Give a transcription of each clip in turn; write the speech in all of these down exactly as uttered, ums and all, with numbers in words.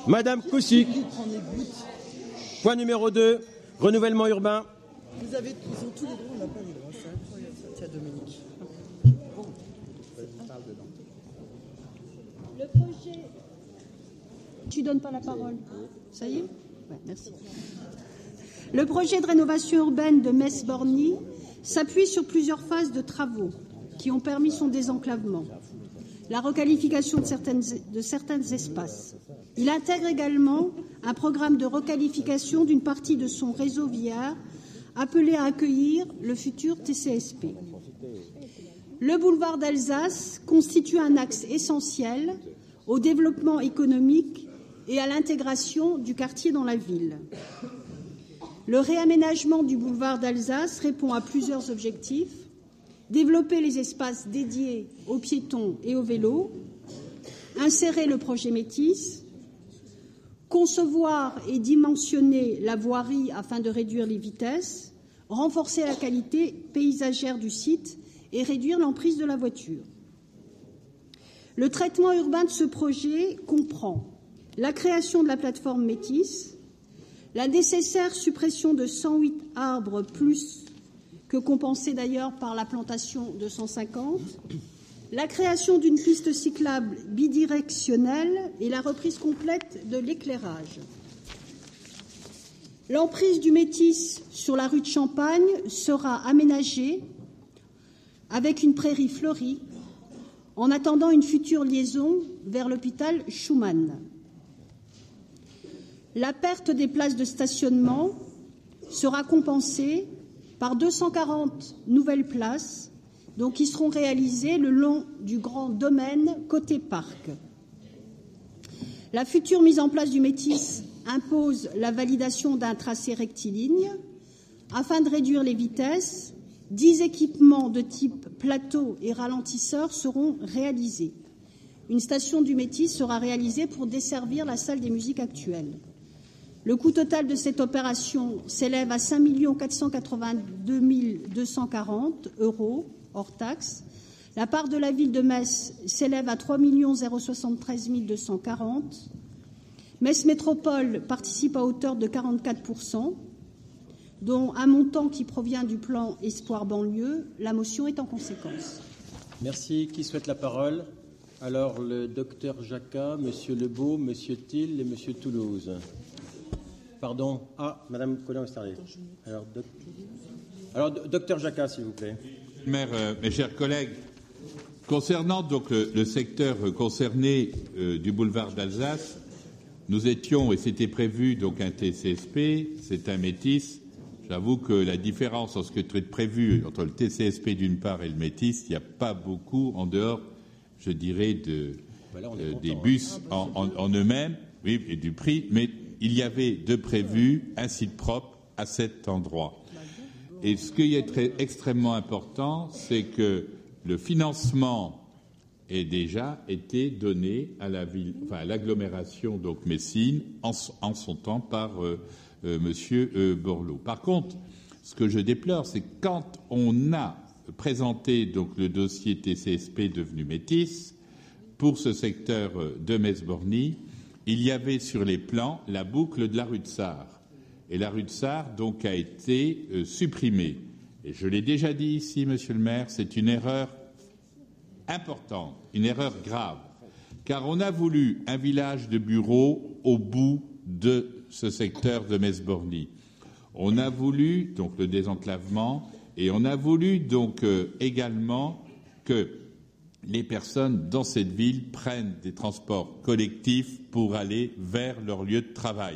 Madame Koussik. Point numéro deux, renouvellement urbain. Vous avez, ils ont tous les droits, on n'a pas les droits. C'est incroyable ça. Tiens, Dominique. Le projet. Tu donnes pas la parole. Ça y est ? Ouais, merci. Le projet de rénovation urbaine de Metz-Borny s'appuie sur plusieurs phases de travaux qui ont permis son désenclavement, la requalification de, certaines, de certains espaces. Il intègre également un programme de requalification d'une partie de son réseau viaire appelé à accueillir le futur T C S P. Le boulevard d'Alsace constitue un axe essentiel au développement économique et à l'intégration du quartier dans la ville. Le réaménagement du boulevard d'Alsace répond à plusieurs objectifs: développer les espaces dédiés aux piétons et aux vélos, insérer le projet Métis, concevoir et dimensionner la voirie afin de réduire les vitesses, renforcer la qualité paysagère du site et réduire l'emprise de la voiture. Le traitement urbain de ce projet comprend la création de la plateforme Métis, la nécessaire suppression de cent huit arbres plus que compensée d'ailleurs par la plantation de cent cinquante, la création d'une piste cyclable bidirectionnelle et la reprise complète de l'éclairage. L'emprise du Métis sur la rue de Champagne sera aménagée avec une prairie fleurie en attendant une future liaison vers l'hôpital Schumann. La perte des places de stationnement sera compensée par deux cent quarante nouvelles places, donc qui seront réalisées le long du grand domaine côté parc. La future mise en place du Métis impose la validation d'un tracé rectiligne. Afin de réduire les vitesses, dix équipements de type plateau et ralentisseur seront réalisés. Une station du Métis sera réalisée pour desservir la salle des musiques actuelles. Le coût total de cette opération s'élève à cinq millions quatre cent quatre-vingt-deux mille deux cent quarante euros hors taxes. La part de la ville de Metz s'élève à trois millions soixante-treize mille deux cent quarante. Metz Métropole participe à hauteur de quarante-quatre pour cent, dont un montant qui provient du plan Espoir banlieue. La motion est en conséquence. Merci. Qui souhaite la parole? Alors, le docteur Jacquat, monsieur Lebeau, monsieur Thiel et monsieur Toulouse. Pardon. Ah, madame Collin-Osterlé. Alors, doc... Alors, docteur Jacquat, s'il vous plaît. Maire, euh, mes chers collègues, concernant donc le, le secteur concerné euh, du boulevard d'Alsace, nous étions, et c'était prévu, donc un T C S P, c'est un Métis. J'avoue que la différence entre ce qui est prévu entre le T C S P d'une part et le Métis, il n'y a pas beaucoup en dehors, je dirais, de, ben là, euh, content, des bus hein. en, en, en eux-mêmes, oui, et du prix, mais il y avait de prévu un site propre à cet endroit. Et ce qui est très, extrêmement important, c'est que le financement ait déjà été donné à la ville, enfin à l'agglomération donc Messine en, en son temps par euh, euh, Monsieur euh, Borloo. Par contre, ce que je déplore, c'est que quand on a présenté donc le dossier T C S P devenu Métis pour ce secteur de Metz-Borny, il y avait sur les plans la boucle de la rue de Sarre. Et la rue de Sarre, donc, a été euh, supprimée. Et je l'ai déjà dit ici, monsieur le maire, c'est une erreur importante, une erreur grave. Car on a voulu un village de bureaux au bout de ce secteur de Metz-Borny. On a voulu, donc, le désenclavement, et on a voulu, donc, euh, également que les personnes dans cette ville prennent des transports collectifs pour aller vers leur lieu de travail.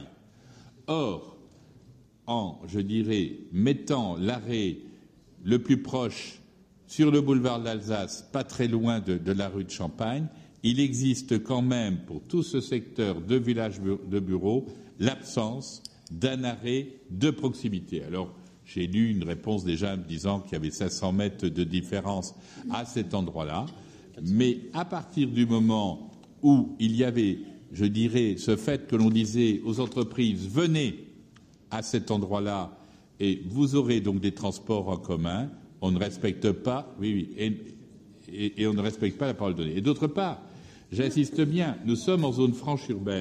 Or, en, je dirais, mettant l'arrêt le plus proche sur le boulevard d'Alsace, pas très loin de, de la rue de Champagne, il existe quand même pour tout ce secteur de village de bureaux l'absence d'un arrêt de proximité. Alors, j'ai lu une réponse déjà me disant qu'il y avait cinq cents mètres de différence à cet endroit-là. Mais à partir du moment où il y avait, je dirais, ce fait que l'on disait aux entreprises, venez à cet endroit-là et vous aurez donc des transports en commun, on ne respecte pas, oui, oui, et, et, et on ne respecte pas la parole donnée. Et d'autre part, j'insiste bien, nous sommes en zone franche urbaine.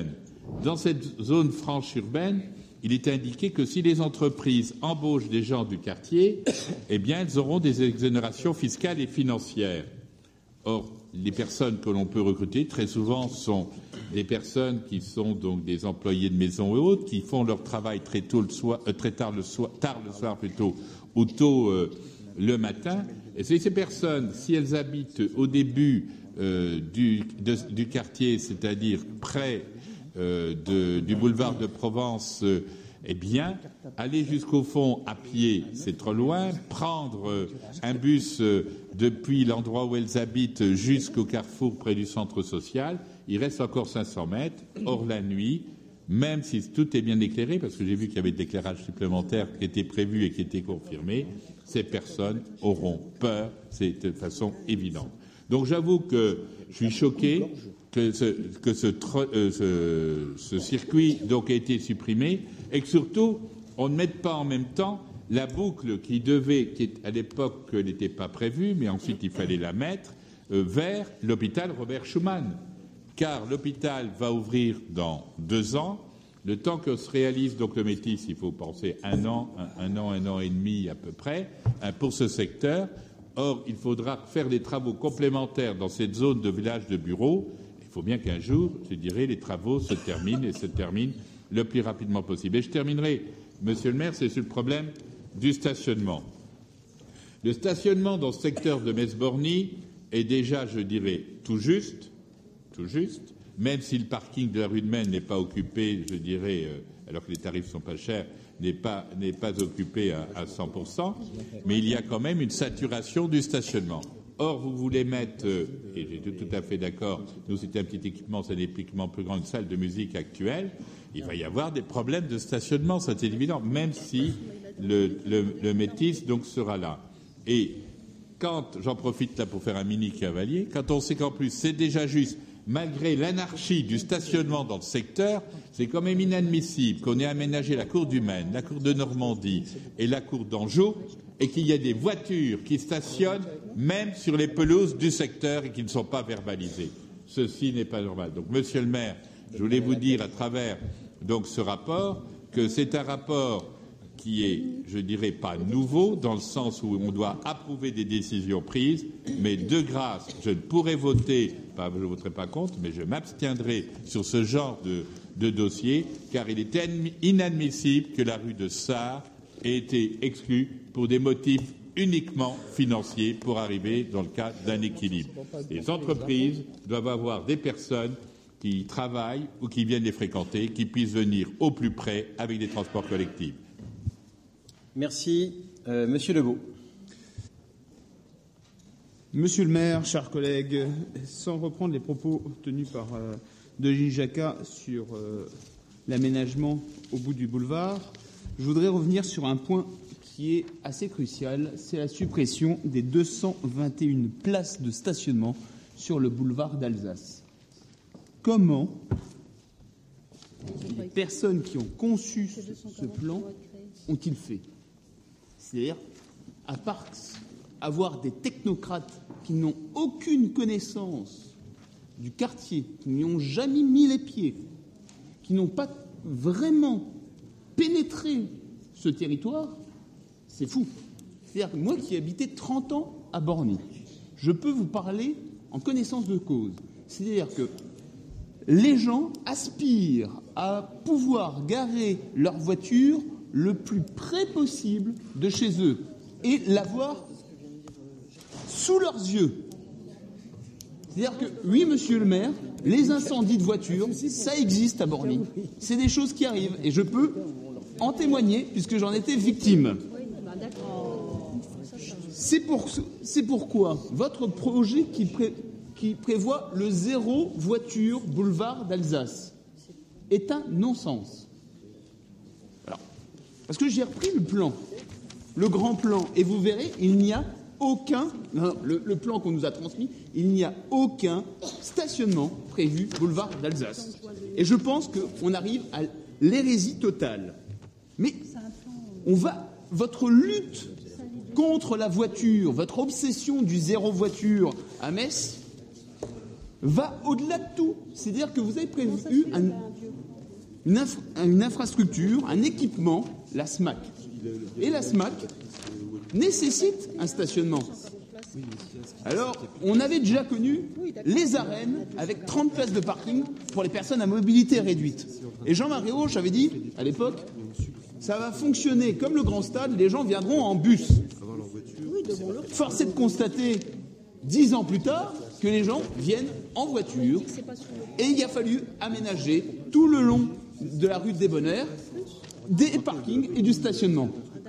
Dans cette zone franche urbaine, il est indiqué que si les entreprises embauchent des gens du quartier, eh bien, elles auront des exonérations fiscales et financières. Or, les personnes que l'on peut recruter, très souvent, sont des personnes qui sont donc des employés de maison et autres, qui font leur travail très tôt le soir, euh, très tard le soir, tard le soir plutôt, ou tôt euh, le matin. Et c'est ces personnes, si elles habitent au début euh, du, de, du quartier, c'est-à-dire près euh, de, du boulevard de Provence, euh, eh bien, aller jusqu'au fond à pied, c'est trop loin. Prendre euh, un bus euh, depuis l'endroit où elles habitent jusqu'au carrefour près du centre social, il reste encore cinq cents mètres. Or, la nuit, même si tout est bien éclairé, parce que j'ai vu qu'il y avait de l'éclairage supplémentaire qui était prévu et qui était confirmé, ces personnes auront peur, c'est de façon évidente. Donc, j'avoue que je suis choqué que ce, que ce, euh, ce, ce circuit donc, a été supprimé et que surtout, on ne mette pas en même temps la boucle qui devait, qui à l'époque n'était pas prévue, mais ensuite il fallait la mettre, euh, vers l'hôpital Robert Schuman. Car l'hôpital va ouvrir dans deux ans. Le temps que se réalise donc le Métis, il faut penser un an, un, un an, un an et demi à peu près, hein, pour ce secteur. Or, il faudra faire des travaux complémentaires dans cette zone de village de bureaux. Il faut bien qu'un jour, je dirais, les travaux se terminent et se terminent le plus rapidement possible. Et je terminerai, Monsieur le maire, c'est sur le problème du stationnement. Le stationnement dans ce secteur de Metz-Borny est déjà, je dirais, tout juste, tout juste, même si le parking de la rue de Maine n'est pas occupé, je dirais, euh, alors que les tarifs ne sont pas chers, n'est pas, n'est pas occupé à, à cent pour cent, mais il y a quand même une saturation du stationnement. Or, vous voulez mettre, euh, et j'ai tout, tout à fait d'accord, nous c'était un petit équipement, c'est un équipement plus grand, une salle de musique actuelle, il va y avoir des problèmes de stationnement, ça c'est évident, même si le, le, le Métis donc sera là. Et quand, j'en profite là pour faire un mini cavalier, quand on sait qu'en plus c'est déjà juste, malgré l'anarchie du stationnement dans le secteur, c'est quand même inadmissible qu'on ait aménagé la cour du Maine, la cour de Normandie et la cour d'Anjou, et qu'il y ait des voitures qui stationnent même sur les pelouses du secteur et qui ne sont pas verbalisées. Ceci n'est pas normal. Donc, Monsieur le maire, je voulais vous dire à travers donc ce rapport que c'est un rapport qui est, je dirais, pas nouveau, dans le sens où on doit approuver des décisions prises, mais de grâce, je ne pourrai voter, pas, je ne voterai pas contre, mais je m'abstiendrai sur ce genre de, de dossier, car il est inadmissible que la rue de Sarre ait été exclue pour des motifs uniquement financiers pour arriver dans le cadre d'un équilibre. Les entreprises doivent avoir des personnes qui travaillent ou qui viennent les fréquenter, qui puissent venir au plus près avec des transports collectifs. Merci. Euh, Monsieur Legault. Monsieur le maire, chers collègues, sans reprendre les propos tenus par euh, Denis Jacquat sur euh, l'aménagement au bout du boulevard, je voudrais revenir sur un point qui est assez crucial, c'est la suppression des deux cent vingt et une places de stationnement sur le boulevard d'Alsace. Comment les personnes qui ont conçu ce, ce plan ont-ils fait ? C'est-à-dire, à part avoir des technocrates qui n'ont aucune connaissance du quartier, qui n'y ont jamais mis les pieds, qui n'ont pas vraiment pénétré ce territoire, c'est fou. C'est-à-dire que moi qui ai habité trente ans à Borny, je peux vous parler en connaissance de cause. C'est-à-dire que les gens aspirent à pouvoir garer leur voiture le plus près possible de chez eux et l'avoir sous leurs yeux. C'est-à-dire que, oui, monsieur le maire, les incendies de voitures, ça existe à Borny. C'est des choses qui arrivent et je peux en témoigner puisque j'en étais victime. C'est pour, c'est pourquoi votre projet qui, pré, qui prévoit le zéro voiture boulevard d'Alsace est un non-sens. Alors, parce que j'ai repris le plan, le grand plan, et vous verrez, il n'y a aucun, non, le, le plan qu'on nous a transmis, il n'y a aucun stationnement prévu boulevard d'Alsace. Et je pense qu'on arrive à l'hérésie totale. Mais on va, votre lutte contre la voiture, votre obsession du zéro voiture à Metz va au-delà de tout. C'est-à-dire que vous avez prévu un, une, infra une infrastructure, un équipement, la SMAC. Et la SMAC nécessite un stationnement. Alors, on avait déjà connu les arènes avec trente places de parking pour les personnes à mobilité réduite. Et Jean-Marie Hoche avait dit, à l'époque, ça va fonctionner comme le grand stade, les gens viendront en bus. Force est de constater, dix ans plus tard, que les gens viennent en voiture. Et il a fallu aménager tout le long de la rue de Débonnaire des parkings et du stationnement.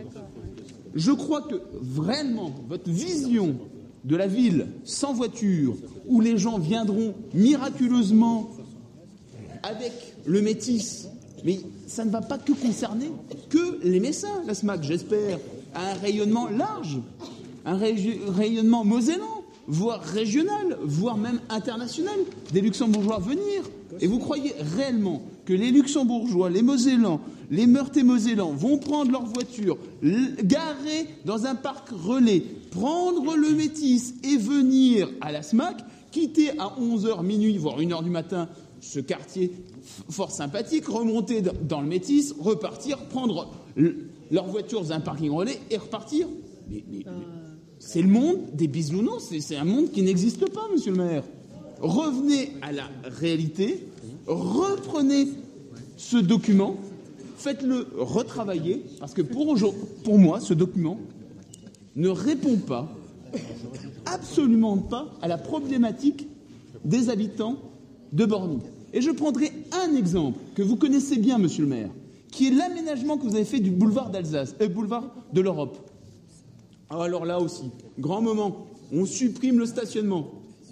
Je crois que vraiment, votre vision de la ville sans voiture, où les gens viendront miraculeusement avec le métis, mais ça ne va pas que concerner que les Messins, la SMAC, j'espère, a un rayonnement large, un rayonnement mosellan, voire régional, voire même international, des Luxembourgeois venir. Et vous croyez réellement que les Luxembourgeois, les Mosellans, les Meurthe-et-Mosellans vont prendre leur voiture, garer dans un parc relais, prendre le métis et venir à la SMAC, quitter à onze heures, minuit, voire une heure du matin, ce quartier fort sympathique, remonter dans le métis, repartir, prendre leurs voitures dans un parking relais et repartir. Mais, mais, mais c'est le monde des bisounours, c'est un monde qui n'existe pas, monsieur le maire. Revenez à la réalité, reprenez ce document, faites-le retravailler, parce que pour, pour moi, ce document ne répond pas, absolument pas, à la problématique des habitants de Borny. Et je prendrai un exemple que vous connaissez bien, monsieur le maire, qui est l'aménagement que vous avez fait du boulevard d'Alsace, euh, boulevard de l'Europe. Alors là aussi, grand moment, on supprime le stationnement.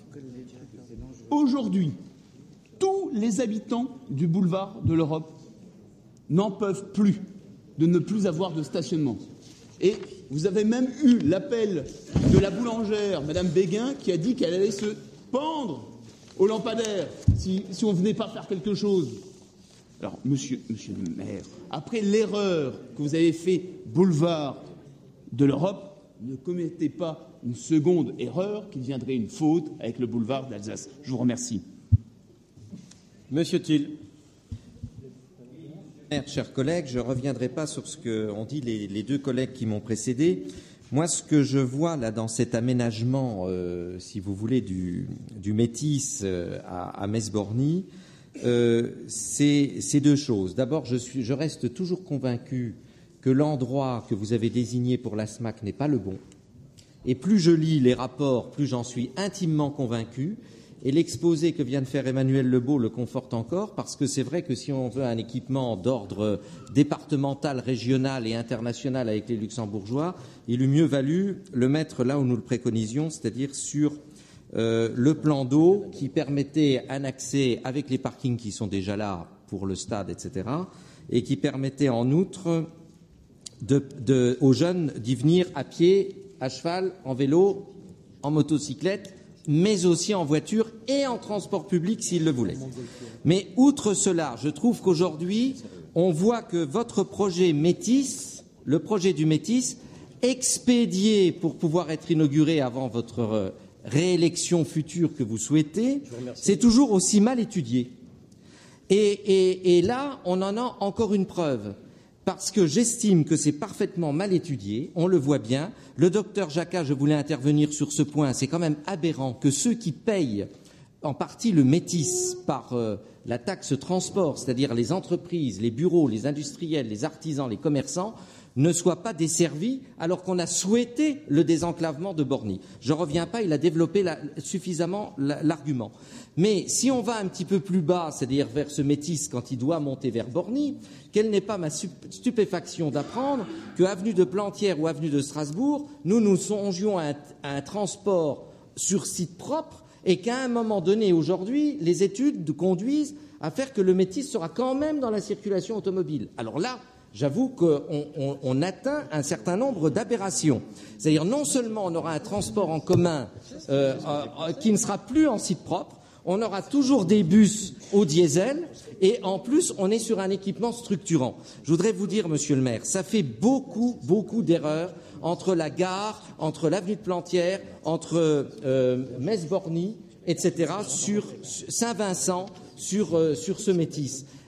Aujourd'hui, tous les habitants du boulevard de l'Europe n'en peuvent plus de ne plus avoir de stationnement. Et vous avez même eu l'appel de la boulangère, Madame Béguin, qui a dit qu'elle allait se pendre au lampadaire si, si on ne venait pas faire quelque chose. Alors, monsieur, monsieur le maire, après l'erreur que vous avez fait boulevard de l'Europe, ne commettez pas une seconde erreur qui deviendrait une faute avec le boulevard d'Alsace. Je vous remercie. Monsieur Thiel. Chers collègues, je ne reviendrai pas sur ce qu'ont dit les, les deux collègues qui m'ont précédé. Moi, ce que je vois là dans cet aménagement, euh, si vous voulez, du, du Métis euh, à, à Metz-Borny, euh, c'est deux choses. D'abord, je, suis, je reste toujours convaincu que l'endroit que vous avez désigné pour la SMAC n'est pas le bon. Et plus je lis les rapports, plus j'en suis intimement convaincu. Et l'exposé que vient de faire Emmanuel Lebeau le conforte encore, parce que c'est vrai que si on veut un équipement d'ordre départemental, régional et international avec les Luxembourgeois, il eût mieux valu le mettre là où nous le préconisions, c'est-à-dire sur euh, le plan d'eau qui permettait un accès avec les parkings qui sont déjà là pour le stade, et cetera, et qui permettait en outre de, de, aux jeunes d'y venir à pied, à cheval, en vélo, en motocyclette, mais aussi en voiture et en transport public s'ils le voulaient. Mais outre cela, je trouve qu'aujourd'hui, on voit que votre projet Métis, le projet du Métis, expédié pour pouvoir être inauguré avant votre réélection future que vous souhaitez, c'est toujours aussi mal étudié. Et, et, et là, on en a encore une preuve. Parce que j'estime que c'est parfaitement mal étudié, on le voit bien. Le docteur Jacquat, je voulais intervenir sur ce point, c'est quand même aberrant que ceux qui payent en partie le Métis par euh, la taxe transport, c'est-à-dire les entreprises, les bureaux, les industriels, les artisans, les commerçants, ne soient pas desservis alors qu'on a souhaité le désenclavement de Borny. Je ne reviens pas, il a développé la, suffisamment l'argument. Mais si on va un petit peu plus bas, c'est-à-dire vers ce Métis quand il doit monter vers Borny, quelle n'est pas ma stupéfaction d'apprendre qu'avenue de Plantière ou avenue de Strasbourg, nous nous songions à un, à un transport sur site propre et qu'à un moment donné, aujourd'hui, les études conduisent à faire que le Métis sera quand même dans la circulation automobile. Alors là, j'avoue qu'on on, on atteint un certain nombre d'aberrations. C'est-à-dire non seulement on aura un transport en commun euh, euh, qui ne sera plus en site propre, on aura toujours des bus au diesel et en plus on est sur un équipement structurant. Je voudrais vous dire, monsieur le maire, ça fait beaucoup, beaucoup d'erreurs entre la gare, entre l'avenue de Plantière, entre euh, Metz-Borny, et cetera, sur Saint-Vincent, sur, euh, sur ce Métis.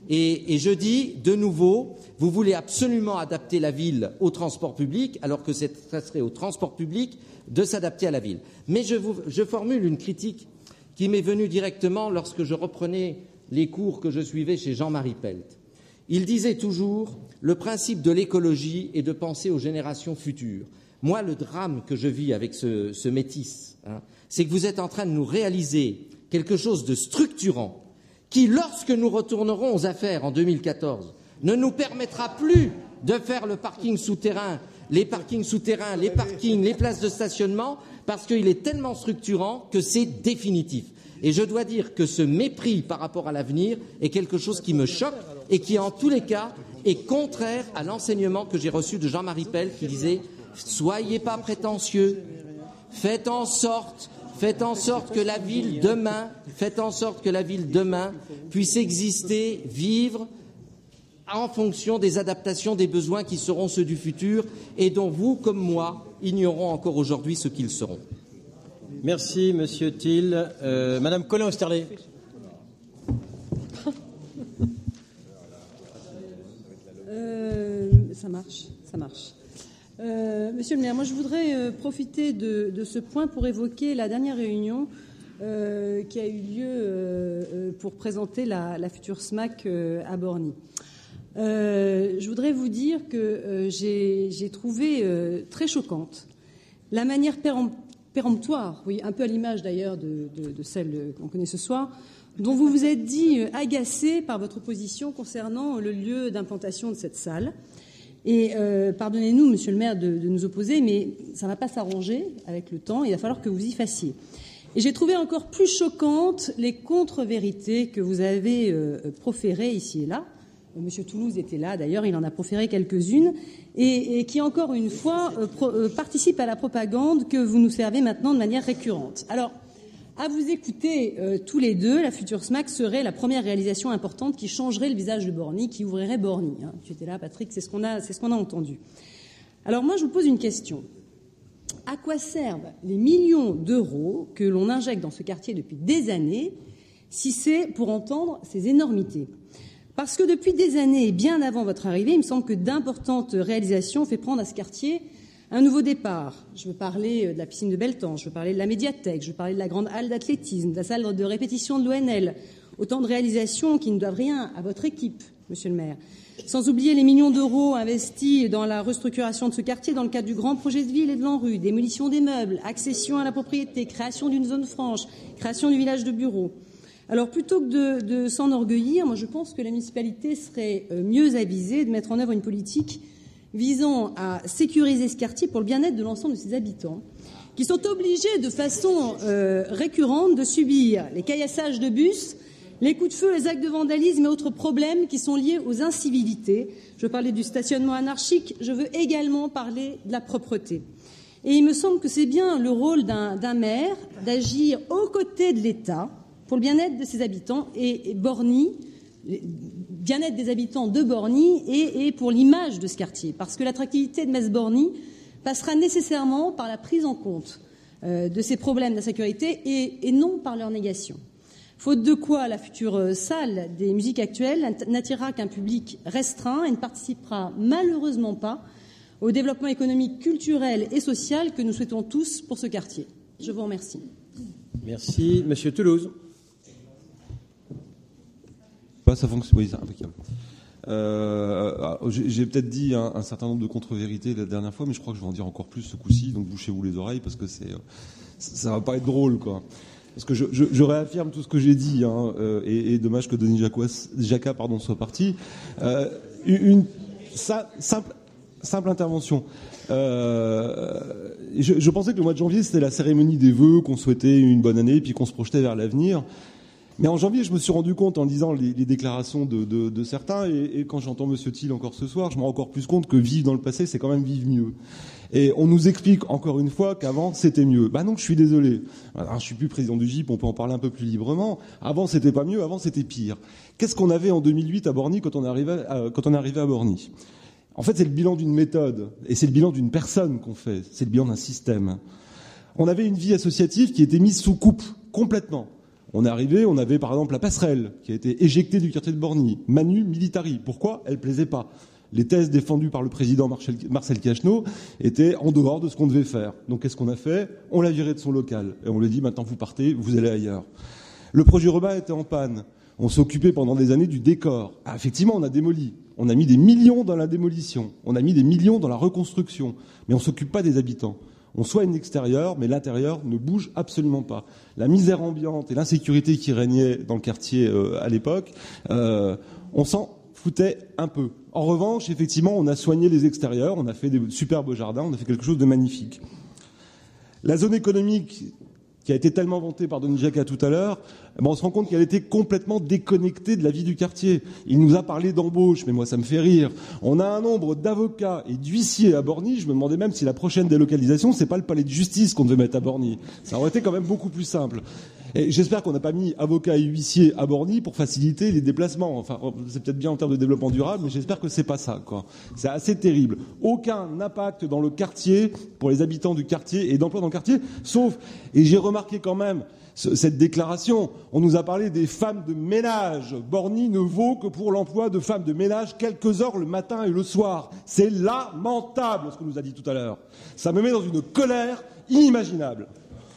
Et, et je dis, de nouveau, vous voulez absolument adapter la ville au transport public, alors que ça serait au transport public de s'adapter à la ville. Mais je, vous, je formule une critique qui m'est venue directement lorsque je reprenais les cours que je suivais chez Jean-Marie Pelt. Il disait toujours, le principe de l'écologie est de penser aux générations futures. Moi, le drame que je vis avec ce, ce métis, hein, c'est que vous êtes en train de nous réaliser quelque chose de structurant qui, lorsque nous retournerons aux affaires en deux mille quatorze, ne nous permettra plus de faire le parking souterrain, les parkings souterrains, les parkings, les places de stationnement, parce qu'il est tellement structurant que c'est définitif. Et je dois dire que ce mépris par rapport à l'avenir est quelque chose qui me choque et qui, en tous les cas, est contraire à l'enseignement que j'ai reçu de Jean-Marie Pell qui disait « Soyez pas prétentieux, faites en sorte, faites en sorte que la ville demain, faites en sorte que la ville demain puisse exister, vivre en fonction des adaptations des besoins qui seront ceux du futur et dont vous, comme moi, ignorons encore aujourd'hui ce qu'ils seront. » Merci, Monsieur Thiel. Euh, Madame Collin-Osterlé. Euh, ça marche, ça marche. Euh, Monsieur le maire, moi je voudrais euh, profiter de, de ce point pour évoquer la dernière réunion euh, qui a eu lieu euh, pour présenter la, la future S M A C euh, à Borny. Euh, je voudrais vous dire que euh, j'ai, j'ai trouvé euh, très choquante la manière pérem- péremptoire, oui, un peu à l'image d'ailleurs de, de, de celle qu'on connaît ce soir, dont vous vous êtes dit euh, agacé par votre position concernant le lieu d'implantation de cette salle. Et euh, pardonnez-nous, monsieur le maire, de, de nous opposer, mais ça ne va pas s'arranger avec le temps, il va falloir que vous y fassiez. Et j'ai trouvé encore plus choquantes les contre-vérités que vous avez euh, proférées ici et là. Monsieur Toulouse était là, d'ailleurs, il en a proféré quelques-unes, et, et qui, encore une fois, euh, pro, euh, participent à la propagande que vous nous servez maintenant de manière récurrente. Alors, à vous écouter euh, tous les deux, la future S M A C serait la première réalisation importante qui changerait le visage de Borny, qui ouvrirait Borny. Hein. Tu étais là, Patrick, c'est ce qu'on a, c'est ce qu'on a entendu. Alors moi, je vous pose une question. À quoi servent les millions d'euros que l'on injecte dans ce quartier depuis des années, si c'est pour entendre ces énormités ? Parce que depuis des années, et bien avant votre arrivée, il me semble que d'importantes réalisations ont fait prendre à ce quartier un nouveau départ. Je veux parler de la piscine de Belletan, je veux parler de la médiathèque, je veux parler de la grande halle d'athlétisme, de la salle de répétition de l'O N L. Autant de réalisations qui ne doivent rien à votre équipe, monsieur le maire. Sans oublier les millions d'euros investis dans la restructuration de ce quartier dans le cadre du grand projet de ville et de l'ANRU, démolition des meubles, accession à la propriété, création d'une zone franche, création du village de bureaux. Alors, plutôt que de, de s'enorgueillir, moi je pense que la municipalité serait mieux avisée de mettre en œuvre une politique visant à sécuriser ce quartier pour le bien-être de l'ensemble de ses habitants, qui sont obligés de façon euh, récurrente de subir les caillassages de bus, les coups de feu, les actes de vandalisme et autres problèmes qui sont liés aux incivilités. Je veux parler du stationnement anarchique, je veux également parler de la propreté. Et il me semble que c'est bien le rôle d'un, d'un maire d'agir aux côtés de l'État pour le bien-être de ses habitants et, et Borny, le bien-être des habitants de Borny et, et pour l'image de ce quartier. Parce que l'attractivité de Metz-Borny passera nécessairement par la prise en compte euh, de ces problèmes d'insécurité et, et non par leur négation. Faute de quoi, la future salle des musiques actuelles n'attirera qu'un public restreint et ne participera malheureusement pas au développement économique, culturel et social que nous souhaitons tous pour ce quartier. Je vous remercie. Merci. Monsieur Toulouse. Ça fonctionne, oui, c'est impeccable. Euh, j'ai, j'ai peut-être dit un, un certain nombre de contre-vérités la dernière fois, mais je crois que je vais en dire encore plus ce coup-ci, donc bouchez-vous les oreilles parce que c'est, ça va pas être drôle, quoi. Parce que je, je, je réaffirme tout ce que j'ai dit, hein, euh, et, et dommage que Denis Jacquat, pardon, soit parti. Euh, une, une ça, simple, simple intervention. Euh, je, je pensais que le mois de janvier c'était la cérémonie des vœux, qu'on souhaitait une bonne année, puis qu'on se projetait vers l'avenir. Mais en janvier, je me suis rendu compte en lisant les, les déclarations de, de, de certains, et, et quand j'entends Monsieur Thiel encore ce soir, je me rends encore plus compte que vivre dans le passé, c'est quand même vivre mieux. Et on nous explique encore une fois qu'avant c'était mieux. Bah non, je suis désolé. Alors, je suis plus président du G I P, on peut en parler un peu plus librement. Avant c'était pas mieux, avant c'était pire. Qu'est-ce qu'on avait en deux mille huit à Borny quand on arrivait à, quand on arrivait à Borny ? En fait, c'est le bilan d'une méthode, et c'est le bilan d'une personne qu'on fait. C'est le bilan d'un système. On avait une vie associative qui était mise sous coupe complètement. On est arrivé, on avait par exemple la passerelle qui a été éjectée du quartier de Borny, Manu Militari. Pourquoi ? Elle plaisait pas. Les thèses défendues par le président Marcel Cacheneau étaient en dehors de ce qu'on devait faire. Donc qu'est-ce qu'on a fait ? On l'a viré de son local et on lui a dit maintenant vous partez, vous allez ailleurs. Le projet urbain était en panne. On s'est occupé pendant des années du décor. Ah, effectivement, on a démoli. On a mis des millions dans la démolition. On a mis des millions dans la reconstruction. Mais on ne s'occupe pas des habitants. On soigne l'extérieur, mais l'intérieur ne bouge absolument pas. La misère ambiante et l'insécurité qui régnait dans le quartier euh, à l'époque, euh, on s'en foutait un peu. En revanche, effectivement, on a soigné les extérieurs, on a fait des superbes jardins, on a fait quelque chose de magnifique. La zone économique qui a été tellement vantée par Denis Jacquat tout à l'heure, ben on se rend compte qu'elle était complètement déconnectée de la vie du quartier. Il nous a parlé d'embauche, mais moi ça me fait rire. On a un nombre d'avocats et d'huissiers à Borny, je me demandais même si la prochaine délocalisation, c'est pas le palais de justice qu'on devait mettre à Borny. Ça aurait été quand même beaucoup plus simple. Et j'espère qu'on n'a pas mis avocats et huissiers à Borny pour faciliter les déplacements. Enfin, c'est peut-être bien en termes de développement durable, mais j'espère que c'est pas ça, quoi. C'est assez terrible. Aucun impact dans le quartier, pour les habitants du quartier et d'emploi dans le quartier, sauf, et j'ai remarqué quand même, cette déclaration, on nous a parlé des femmes de ménage. Borny ne vaut que pour l'emploi de femmes de ménage quelques heures le matin et le soir. C'est lamentable ce que nous a dit tout à l'heure. Ça me met dans une colère inimaginable.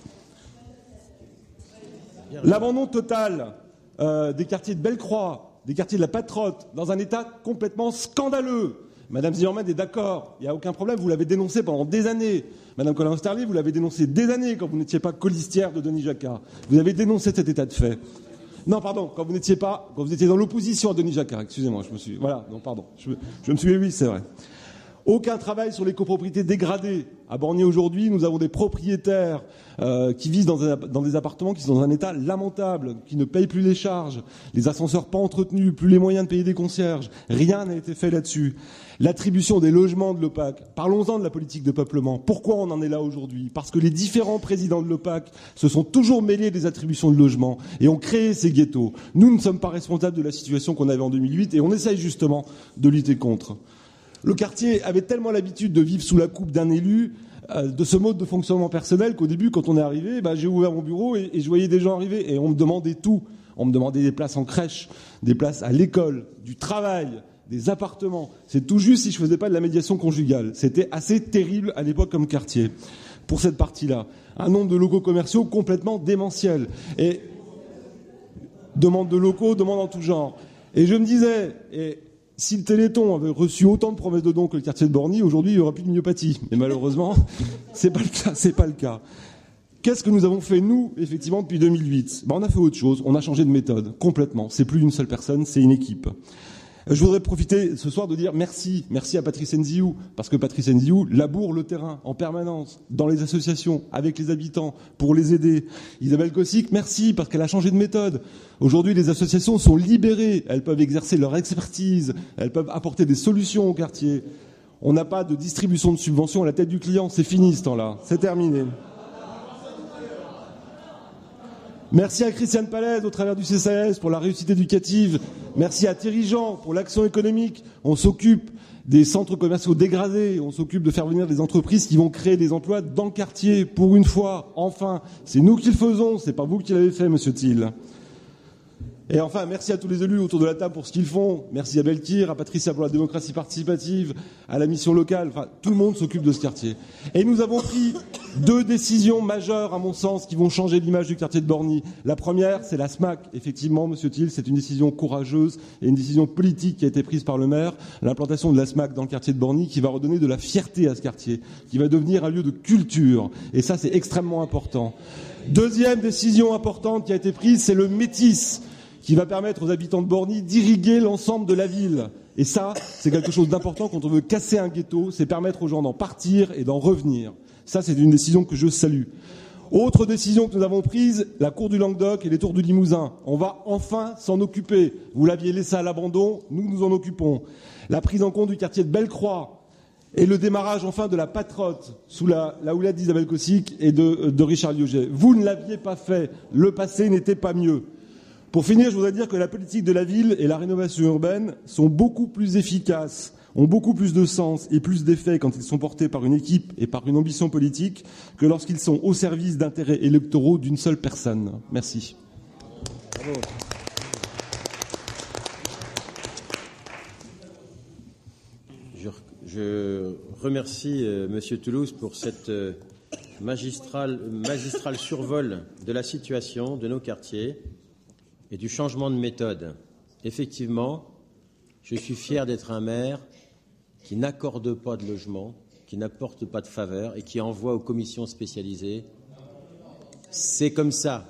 L'abandon total euh, des quartiers de Bellecroix, des quartiers de la Patrotte, dans un état complètement scandaleux. Madame Zimmermann est d'accord, il n'y a aucun problème, vous l'avez dénoncé pendant des années. Madame Colin-Osterlier, vous l'avez dénoncé des années quand vous n'étiez pas colistière de Denis Jacquat. Vous avez dénoncé cet état de fait. Non, pardon, quand vous n'étiez pas, quand vous étiez dans l'opposition à Denis Jacquat, excusez-moi, je me suis, voilà, non, pardon, je, je me suis, oui, c'est vrai. Aucun travail sur les copropriétés dégradées. À Borny aujourd'hui, nous avons des propriétaires euh, qui vivent dans, un, dans des appartements qui sont dans un état lamentable, qui ne payent plus les charges, les ascenseurs pas entretenus, plus les moyens de payer des concierges. Rien n'a été fait là-dessus. L'attribution des logements de l'O P A C. Parlons-en de la politique de peuplement. Pourquoi on en est là aujourd'hui ? Parce que les différents présidents de l'O P A C se sont toujours mêlés des attributions de logements et ont créé ces ghettos. Nous ne sommes pas responsables de la situation qu'on avait en deux mille huit et on essaye justement de lutter contre. Le quartier avait tellement l'habitude de vivre sous la coupe d'un élu, euh, de ce mode de fonctionnement personnel, qu'au début, quand on est arrivé, bah, j'ai ouvert mon bureau et, et je voyais des gens arriver et on me demandait tout. On me demandait des places en crèche, des places à l'école, du travail, des appartements. C'est tout juste si je faisais pas de la médiation conjugale. C'était assez terrible à l'époque comme quartier, pour cette partie-là. Un nombre de locaux commerciaux complètement démentiel. Et demande de locaux, demande en tout genre. Et je me disais... Et, si le Téléthon avait reçu autant de promesses de dons que le quartier de Borny, aujourd'hui, il n'y aura plus de myopathie. Mais malheureusement, c'est pas le cas, c'est pas le cas. Qu'est-ce que nous avons fait, nous, effectivement, depuis deux mille huit ? Ben, on a fait autre chose. On a changé de méthode, complètement. C'est plus une seule personne, c'est une équipe. Je voudrais profiter ce soir de dire merci, merci à Patrice Nziou, parce que Patrice Nziou laboure le terrain en permanence, dans les associations, avec les habitants, pour les aider. Isabelle Kossik, merci, parce qu'elle a changé de méthode. Aujourd'hui, les associations sont libérées, elles peuvent exercer leur expertise, elles peuvent apporter des solutions au quartier. On n'a pas de distribution de subventions à la tête du client, c'est fini ce temps-là, c'est terminé. Merci à Christiane Pallez au travers du C C A S pour la réussite éducative. Merci à Thierry Jean pour l'action économique. On s'occupe des centres commerciaux dégradés. On s'occupe de faire venir des entreprises qui vont créer des emplois dans le quartier. Pour une fois, enfin, c'est nous qui le faisons. C'est pas vous qui l'avez fait, Monsieur Thiel. Et enfin, merci à tous les élus autour de la table pour ce qu'ils font. Merci à Belkir, à Patricia pour la démocratie participative, à la mission locale. Enfin, tout le monde s'occupe de ce quartier. Et nous avons pris deux décisions majeures, à mon sens, qui vont changer l'image du quartier de Borny. La première, c'est la S M A C. Effectivement, Monsieur Thiel, c'est une décision courageuse et une décision politique qui a été prise par le maire. L'implantation de la S M A C dans le quartier de Borny qui va redonner de la fierté à ce quartier, qui va devenir un lieu de culture. Et ça, c'est extrêmement important. Deuxième décision importante qui a été prise, c'est le métis, qui va permettre aux habitants de Borny d'irriguer l'ensemble de la ville. Et ça, c'est quelque chose d'important quand on veut casser un ghetto, c'est permettre aux gens d'en partir et d'en revenir. Ça, c'est une décision que je salue. Autre décision que nous avons prise, la cour du Languedoc et les tours du Limousin. On va enfin s'en occuper. Vous l'aviez laissé à l'abandon, nous nous en occupons. La prise en compte du quartier de Bellecroix et le démarrage enfin de la Patrotte sous la, la houlette d'Isabelle Kossik et de, de Richard Liogey. Vous ne l'aviez pas fait. Le passé n'était pas mieux. Pour finir, je voudrais dire que la politique de la ville et la rénovation urbaine sont beaucoup plus efficaces, ont beaucoup plus de sens et plus d'effet quand ils sont portés par une équipe et par une ambition politique que lorsqu'ils sont au service d'intérêts électoraux d'une seule personne. Merci. Bravo. Je, je remercie euh, Monsieur Toulouse pour cette euh, magistral, magistral survol de la situation de nos quartiers et du changement de méthode. Effectivement, je suis fier d'être un maire qui n'accorde pas de logement, qui n'apporte pas de faveur et qui envoie aux commissions spécialisées. C'est comme ça.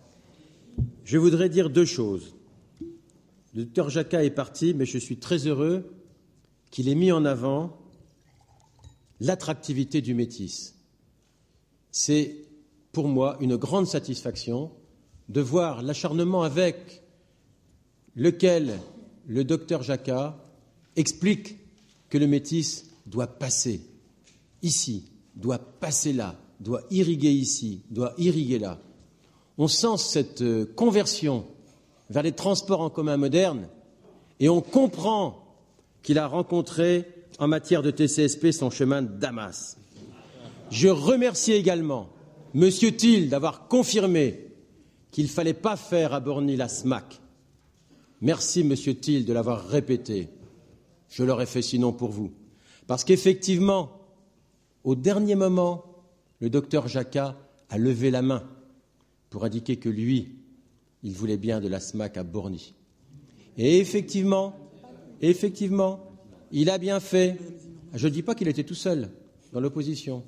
Je voudrais dire deux choses. Le docteur Jacquat est parti, mais je suis très heureux qu'il ait mis en avant l'attractivité du Métis. C'est pour moi une grande satisfaction de voir l'acharnement avec lequel le docteur Jacquat explique que le Métis doit passer ici, doit passer là, doit irriguer ici, doit irriguer là. On sent cette conversion vers les transports en commun modernes et on comprend qu'il a rencontré en matière de T C S P son chemin de Damas. Je remercie également M. Thiel d'avoir confirmé qu'il ne fallait pas faire à Borny la SMAC. Merci M. Thiel de l'avoir répété. Je l'aurais fait sinon pour vous. Parce qu'effectivement, au dernier moment, le docteur Jacquat a levé la main pour indiquer que lui, il voulait bien de la SMAC à Borny. Et effectivement, effectivement, il a bien fait. Je ne dis pas qu'il était tout seul dans l'opposition,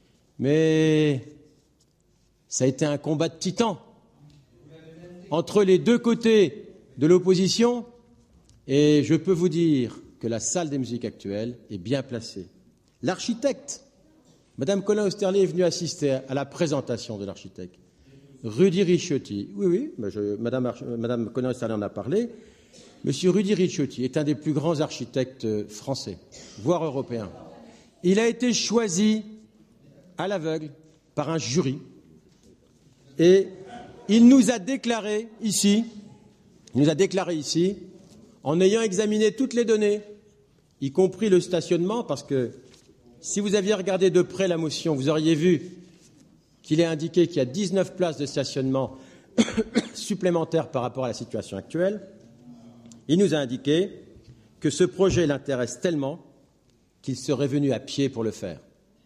mais ça a été un combat de titans entre les deux côtés de l'opposition, et je peux vous dire que la salle des musiques actuelles est bien placée. L'architecte, Madame Colin-Osterlier est venue assister à la présentation de l'architecte. Rudy Ricciotti, oui, oui, je, Madame, Madame Colin-Osterlier en a parlé. Monsieur Rudy Ricciotti est un des plus grands architectes français, voire européens. Il a été choisi à l'aveugle par un jury et il nous a déclaré ici, il nous a déclaré ici, en ayant examiné toutes les données, y compris le stationnement, parce que si vous aviez regardé de près la motion, vous auriez vu qu'il est indiqué qu'il y a dix-neuf places de stationnement supplémentaires par rapport à la situation actuelle. Il nous a indiqué que ce projet l'intéresse tellement qu'il serait venu à pied pour le faire.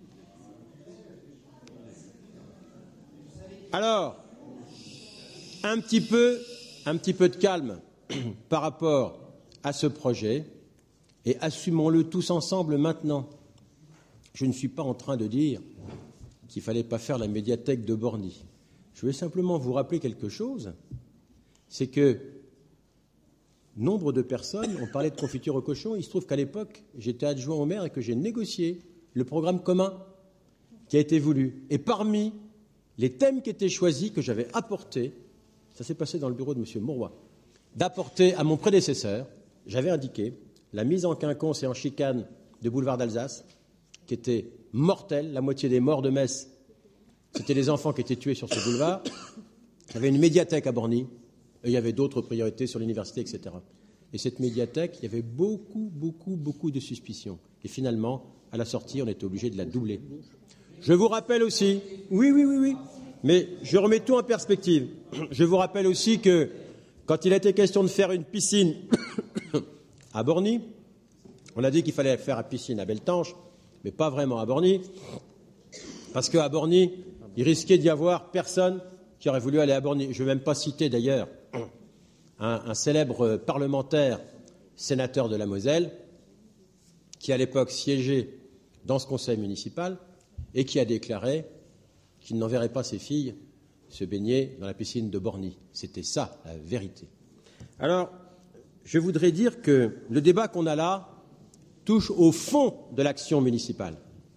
Alors, un petit peu, un petit peu de calme par rapport à ce projet et assumons-le tous ensemble maintenant. Je ne suis pas en train de dire qu'il ne fallait pas faire la médiathèque de Borny. Je vais simplement vous rappeler quelque chose, c'est que nombre de personnes ont parlé de confiture au cochon. Il se trouve qu'à l'époque, j'étais adjoint au maire et que j'ai négocié le programme commun qui a été voulu. Et parmi les thèmes qui étaient choisis, que j'avais apportés, ça s'est passé dans le bureau de M. Mauroy, d'apporter à mon prédécesseur, j'avais indiqué la mise en quinconce et en chicane de boulevard d'Alsace, qui était mortelle. La moitié des morts de Metz, c'était les enfants qui étaient tués sur ce boulevard. Il y avait une médiathèque à Borny, et il y avait d'autres priorités sur l'université, et cetera. Et cette médiathèque, il y avait beaucoup, beaucoup, beaucoup de suspicions. Et finalement, à la sortie, on était obligé de la doubler. Je vous rappelle aussi, oui, oui, oui, oui, mais je remets tout en perspective. Je vous rappelle aussi que quand il a été question de faire une piscine à Borny, on a dit qu'il fallait faire une piscine à Beltange, mais pas vraiment à Borny, parce qu'à Borny, il risquait d'y avoir personne qui aurait voulu aller à Borny. Je ne vais même pas citer d'ailleurs un, un célèbre parlementaire, sénateur de la Moselle, qui à l'époque siégeait dans ce conseil municipal et qui a déclaré qu'il n'enverrait pas ses filles se baigner dans la piscine de Borny. C'était ça, la vérité. Alors, je voudrais dire que le débat qu'on a là touche au fond de l'action municipale.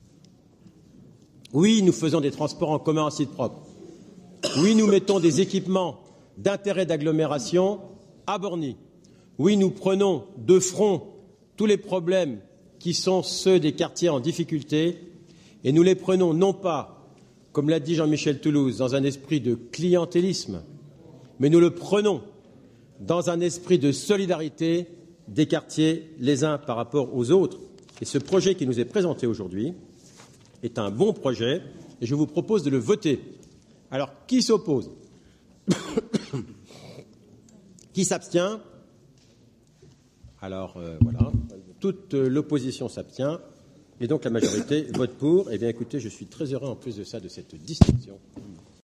Oui, nous faisons des transports en commun en site propre. Oui, nous mettons des équipements d'intérêt d'agglomération à Borny. Oui, nous prenons de front tous les problèmes qui sont ceux des quartiers en difficulté et nous les prenons non pas, comme l'a dit Jean-Michel Toulouse, dans un esprit de clientélisme, mais nous le prenons dans un esprit de solidarité des quartiers les uns par rapport aux autres. Et ce projet qui nous est présenté aujourd'hui est un bon projet et je vous propose de le voter. Alors, qui s'oppose? Qui s'abstient? Alors, euh, voilà. Toute euh, l'opposition s'abstient. Et donc, la majorité vote pour. Eh bien, écoutez, je suis très heureux, en plus de ça, de cette distinction.